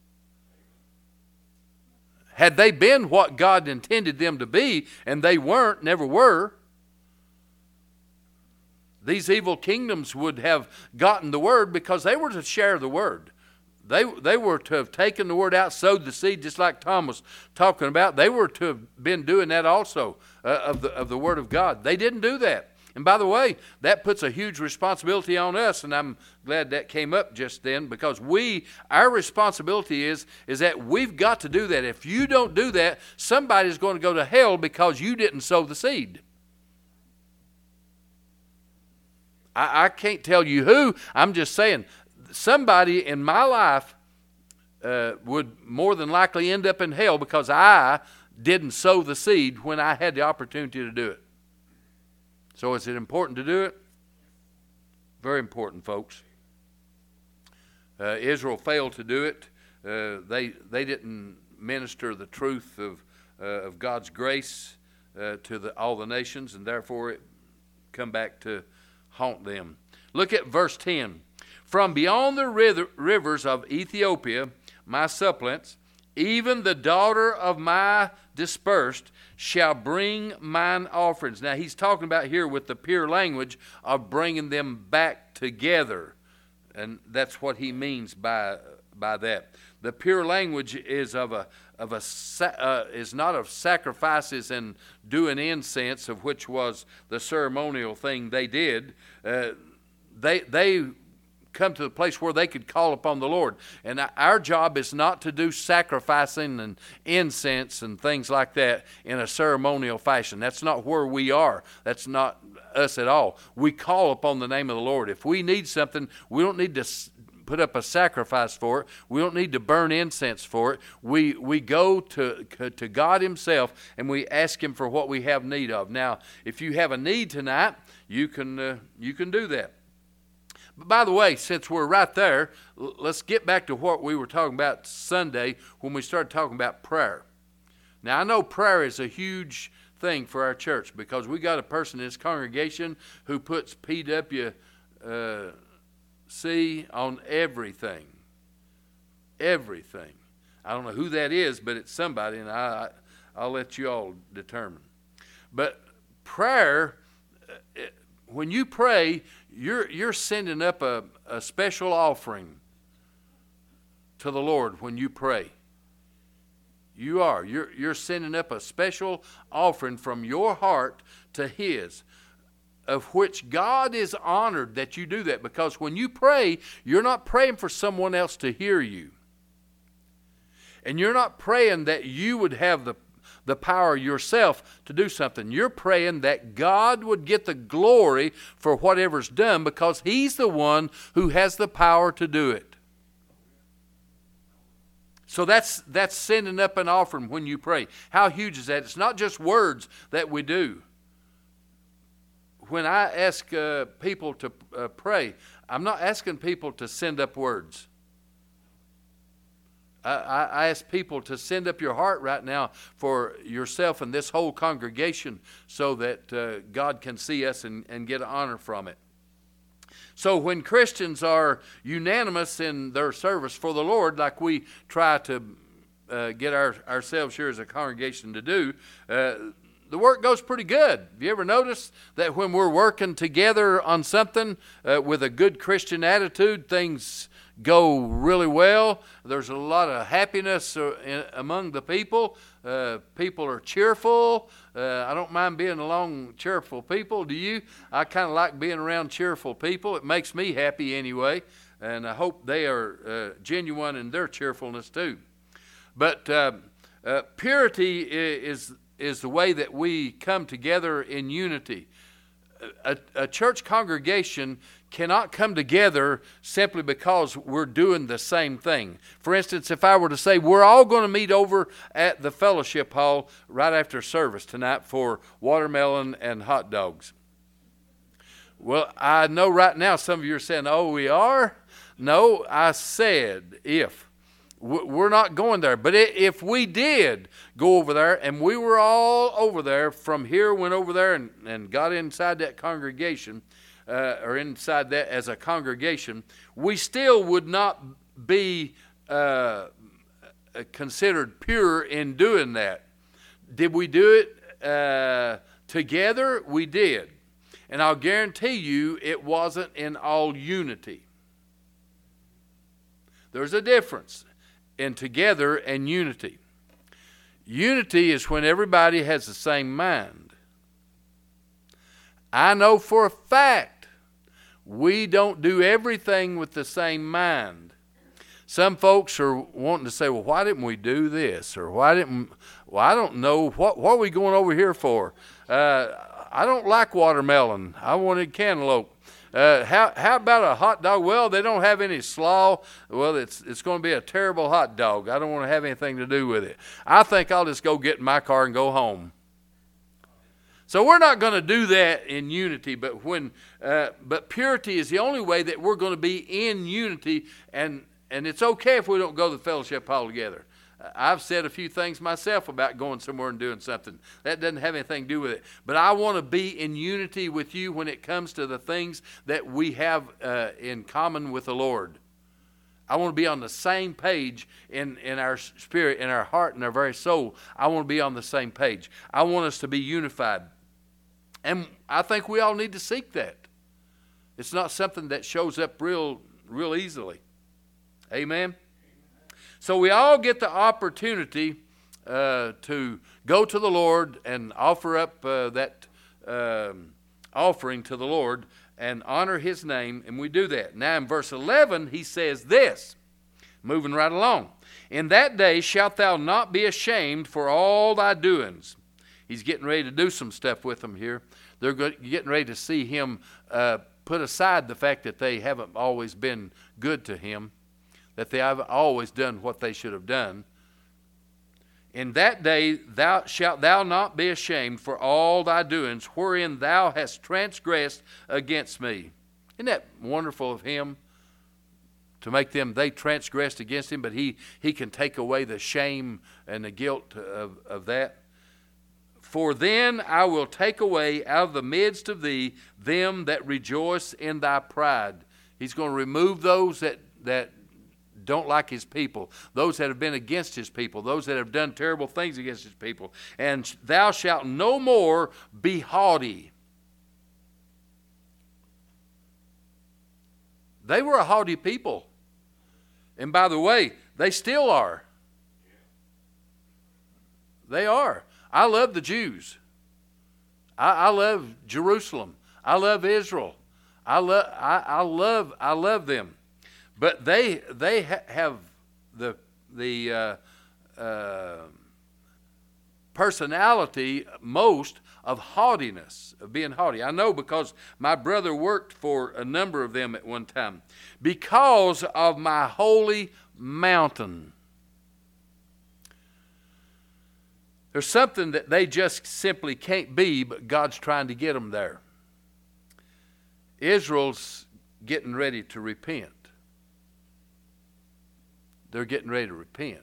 Speaker 2: Had they been what God intended them to be, and they weren't, never were, these evil kingdoms would have gotten the word because they were to share the word. They, they were to have taken the word out, sowed the seed, just like Tom was talking about. They were to have been doing that also uh, of the of the word of God. They didn't do that. And by the way, that puts a huge responsibility on us, and I'm glad that came up just then, because we, our responsibility is, is that we've got to do that. If you don't do that, somebody's going to go to hell because you didn't sow the seed. I, I can't tell you who. I'm just saying, somebody in my life uh, would more than likely end up in hell because I didn't sow the seed when I had the opportunity to do it. So is it important to do it? Very important, folks. Uh, Israel failed to do it. Uh, they they didn't minister the truth of uh, of God's grace uh, to the, all the nations, and therefore it come back to haunt them. Look at verse ten. From beyond the river, rivers of Ethiopia, my suppliants, even the daughter of my dispersed, shall bring mine offerings. Now he's talking about here with the pure language of bringing them back together. And that's what he means by by that. The pure language is of a of a uh, is not of sacrifices and doing incense, of which was the ceremonial thing they did. Uh, they they come to the place where they could call upon the Lord. And our job is not to do sacrificing and incense and things like that in a ceremonial fashion. That's not where we are. That's not us at all. We call upon the name of the Lord. If we need something, we don't need to put up a sacrifice for it. We don't need to burn incense for it. We we go to to God Himself and we ask Him for what we have need of. Now, if you have a need tonight, you can uh, you can do that. But by the way, since we're right there, let's get back to what we were talking about Sunday when we started talking about prayer. Now, I know prayer is a huge thing for our church because we got a person in this congregation who puts P W C on everything. everything. I don't know who that is, but it's somebody, and I, I'll let you all determine. But prayer, when you pray, you're you're sending up a, a special offering to the Lord when you pray. You are. You're, you're sending up a special offering from your heart to His, of which God is honored that you do that, because when you pray, you're not praying for someone else to hear you. And you're not praying that you would have the, the power yourself to do something. You're praying that God would get the glory for whatever's done, because He's the one who has the power to do it. So that's that's sending up an offering when you pray. How huge is that? It's not just words that we do. When I ask uh, people to uh, pray, I'm not asking people to send up words. I, I, I ask people to send up your heart right now for yourself and this whole congregation, so that uh, God can see us and, and get honor from it. So when Christians are unanimous in their service for the Lord, like we try to uh, get our, ourselves here as a congregation to do, uh, the work goes pretty good. Have you ever noticed that when we're working together on something uh, with a good Christian attitude, things go really well? There's a lot of happiness uh, in, among the people. Uh, people are cheerful. Uh, I don't mind being along cheerful people. Do you? I kind of like being around cheerful people. It makes me happy anyway, and I hope they are uh, genuine in their cheerfulness too. But uh, uh, purity is is the way that we come together in unity. A, a church congregation cannot come together simply because we're doing the same thing. For instance, if I were to say we're all going to meet over at the fellowship hall right after service tonight for watermelon and hot dogs. Well, I know right now some of you are saying, oh, we are? No, I said if. We're not going there. But if we did go over there, and we were all over there, from here went over there and, and got inside that congregation, uh, or inside that as a congregation, we still would not be uh, considered pure in doing that. Did we do it uh, together? We did. And I'll guarantee you it wasn't in all unity. There's a difference in together and unity. Unity is when everybody has the same mind. I know for a fact we don't do everything with the same mind. Some folks are wanting to say, well, why didn't we do this? Or why didn't, well, I don't know. What, what are we going over here for? Uh, I don't like watermelon. I wanted cantaloupe. Uh, how how about a hot dog? Well, they don't have any slaw. Well, it's it's going to be a terrible hot dog. I don't want to have anything to do with it. I think I'll just go get in my car and go home. So we're not going to do that in unity. But when uh, but purity is the only way that we're going to be in unity, and and it's okay if we don't go to the fellowship hall together. I've said a few things myself about going somewhere and doing something. That doesn't have anything to do with it. But I want to be in unity with you when it comes to the things that we have uh, in common with the Lord. I want to be on the same page in, in our spirit, in our heart, and our very soul. I want to be on the same page. I want us to be unified. And I think we all need to seek that. It's not something that shows up real, real easily. Amen? So we all get the opportunity uh, to go to the Lord and offer up uh, that um, offering to the Lord and honor His name, and we do that. Now in verse eleven, he says this, moving right along. In that day shalt thou not be ashamed for all thy doings. He's getting ready to do some stuff with them here. They're getting ready to see him uh, put aside the fact that they haven't always been good to him, that they have always done what they should have done. In that day thou shalt thou not be ashamed for all thy doings, wherein thou hast transgressed against me. Isn't that wonderful of him? To make them, they transgressed against him, but he, he can take away the shame and the guilt of, of that. For then I will take away out of the midst of thee them that rejoice in thy pride. He's going to remove those that, that don't like his people, those that have been against his people, those that have done terrible things against his people. And thou shalt no more be haughty. They were a haughty people. And by the way, they still are. They are. I love the Jews. I, I love Jerusalem. I love Israel. I love. I, I love. I love them. But they they ha- have the the uh, uh, personality most of haughtiness, of being haughty. I know because my brother worked for a number of them at one time. Because of my holy mountain. There's something that they just simply can't be, but God's trying to get them there. Israel's getting ready to repent. They're getting ready to repent.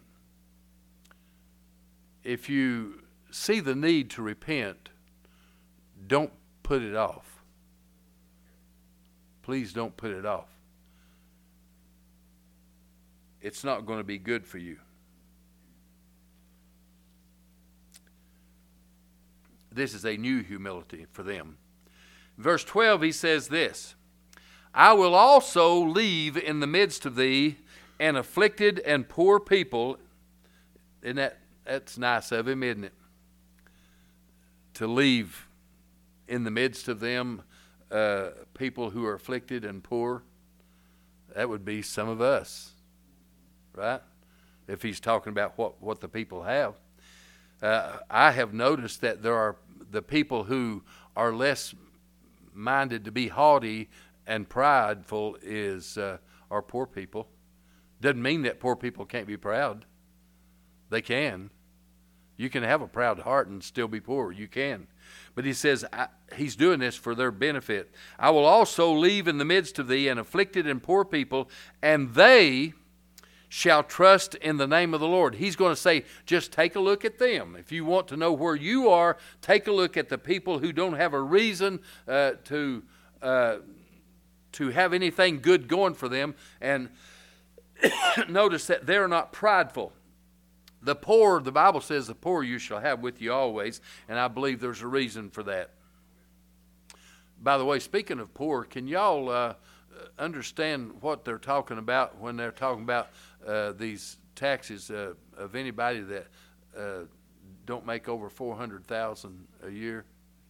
Speaker 2: If you see the need to repent, don't put it off. Please don't put it off. It's not going to be good for you. This is a new humility for them. Verse twelve, he says this, I will also leave in the midst of thee an afflicted and poor people. And that, that's nice of him, isn't it? To leave in the midst of them uh, people who are afflicted and poor. That would be some of us, right? If he's talking about what, what the people have. Uh, I have noticed that there are the people who are less minded to be haughty and prideful is uh, are poor people. Doesn't mean that poor people can't be proud. They can. You can have a proud heart and still be poor. You can. But he says I, he's doing this for their benefit. I will also leave in the midst of thee an afflicted and poor people, and they shall trust in the name of the Lord. He's going to say, just take a look at them. If you want to know where you are, take a look at the people who don't have a reason uh, to uh, to have anything good going for them. And notice that they're not prideful. The poor, the Bible says, the poor you shall have with you always. And I believe there's a reason for that. By the way, speaking of poor, can y'all uh, understand what they're talking about when they're talking about uh, these taxes uh, of anybody that uh, don't make over four hundred thousand dollars a year?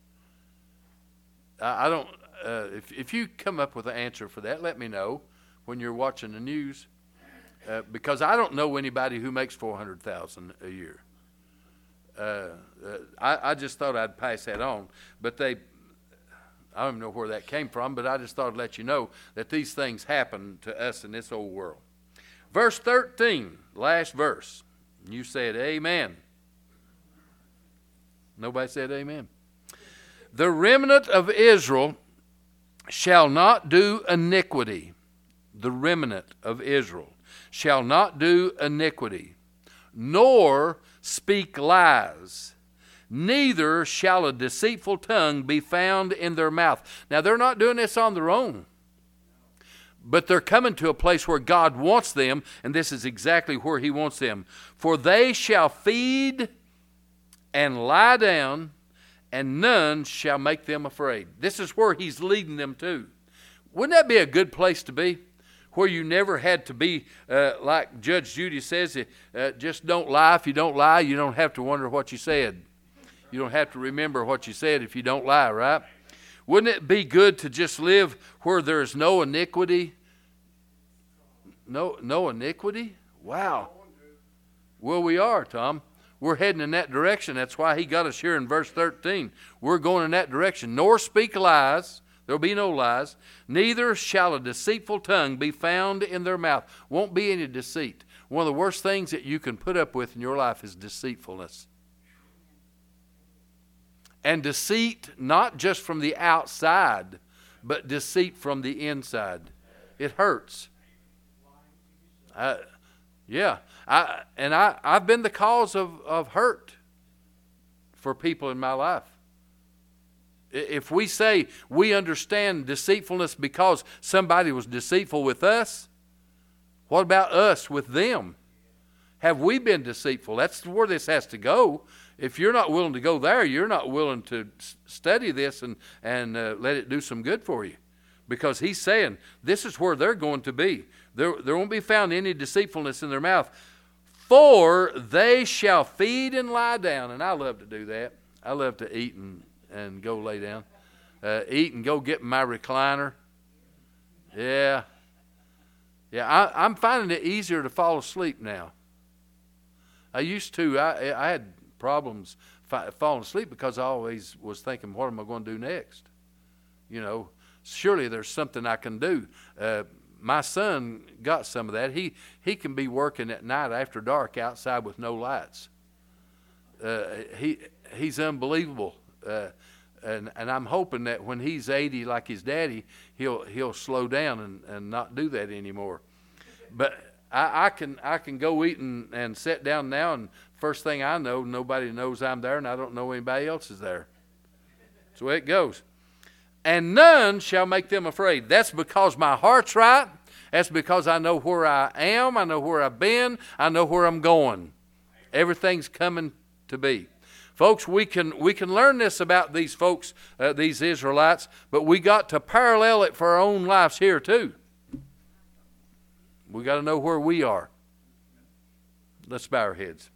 Speaker 2: I, I don't. Uh, if if you come up with an answer for that, let me know when you're watching the news, uh, because I don't know anybody who makes four hundred thousand dollars a year. Uh, uh, I, I just thought I'd pass that on, but they. I don't even know where that came from, but I just thought I'd let you know that these things happen to us in this old world. Verse thirteen, last verse. You said amen. Nobody said amen. The remnant of Israel shall not do iniquity. The remnant of Israel shall not do iniquity, nor speak lies. Neither shall a deceitful tongue be found in their mouth. Now, they're not doing this on their own. But they're coming to a place where God wants them, and this is exactly where he wants them. For they shall feed and lie down, and none shall make them afraid. This is where he's leading them to. Wouldn't that be a good place to be? Where you never had to be, uh, like Judge Judy says, uh, just don't lie. If you don't lie, you don't have to wonder what you said. You don't have to remember what you said if you don't lie, right? Wouldn't it be good to just live where there's no iniquity? No, no iniquity? Wow. Well, we are, Tom. We're heading in that direction. That's why he got us here in verse thirteen. We're going in that direction. Nor speak lies. There'll be no lies. Neither shall a deceitful tongue be found in their mouth. Won't be any deceit. One of the worst things that you can put up with in your life is deceitfulness. And deceit, not just from the outside, but deceit from the inside. It hurts. I, yeah. I, and I, I've been the cause of, of hurt for people in my life. If we say we understand deceitfulness because somebody was deceitful with us, What about us with them? Have we been deceitful? That's where this has to go. If you're not willing to go there, you're not willing to study this and, and uh, let it do some good for you. Because he's saying this is where they're going to be. There, there won't be found any deceitfulness in their mouth. For they shall feed and lie down. And I love to do that. I love to eat and, and go lay down. Uh, eat and go get my recliner. Yeah. Yeah, I, I'm finding it easier to fall asleep now. I used to. I, I had problems fi- falling asleep because I always was thinking, what am I going to do next? You know, surely there's something I can do. Uh, my son got some of that. He he can be working at night after dark outside with no lights. Uh, he he's unbelievable. Uh, and and I'm hoping that when he's eighty like his daddy, he'll he'll slow down and, and not do that anymore. But I, I can I can go eat and, and sit down now, and first thing I know, nobody knows I'm there, and I don't know anybody else is there. That's the way it goes. And none shall make them afraid. That's because my heart's right. That's because I know where I am. I know where I've been. I know where I'm going. Everything's coming to be. Folks, we can we can learn this about these folks, uh, these Israelites, but we got to parallel it for our own lives here too. We got to know where we are. Let's bow our heads.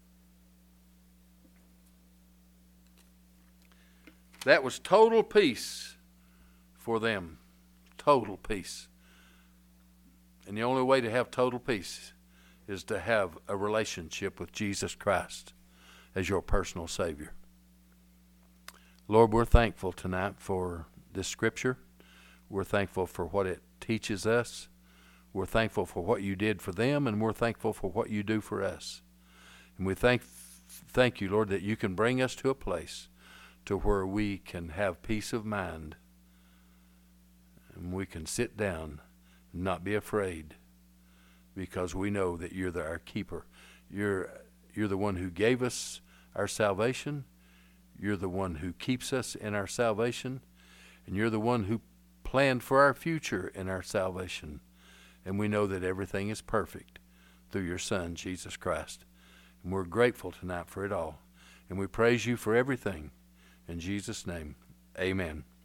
Speaker 2: That was total peace for them. Total peace. And the only way to have total peace is to have a relationship with Jesus Christ as your personal Savior. Lord, we're thankful tonight for this scripture. We're thankful for what it teaches us. We're thankful for what you did for them, and we're thankful for what you do for us. And we thank thank you, Lord, that you can bring us to a place to where we can have peace of mind, and we can sit down and not be afraid, because we know that you're the, our keeper. You're you're the one who gave us our salvation. You're the one who keeps us in our salvation, and you're the one who planned for our future in our salvation. And we know that everything is perfect through your Son, Jesus Christ. And we're grateful tonight for it all. And we praise you for everything. In Jesus' name, amen.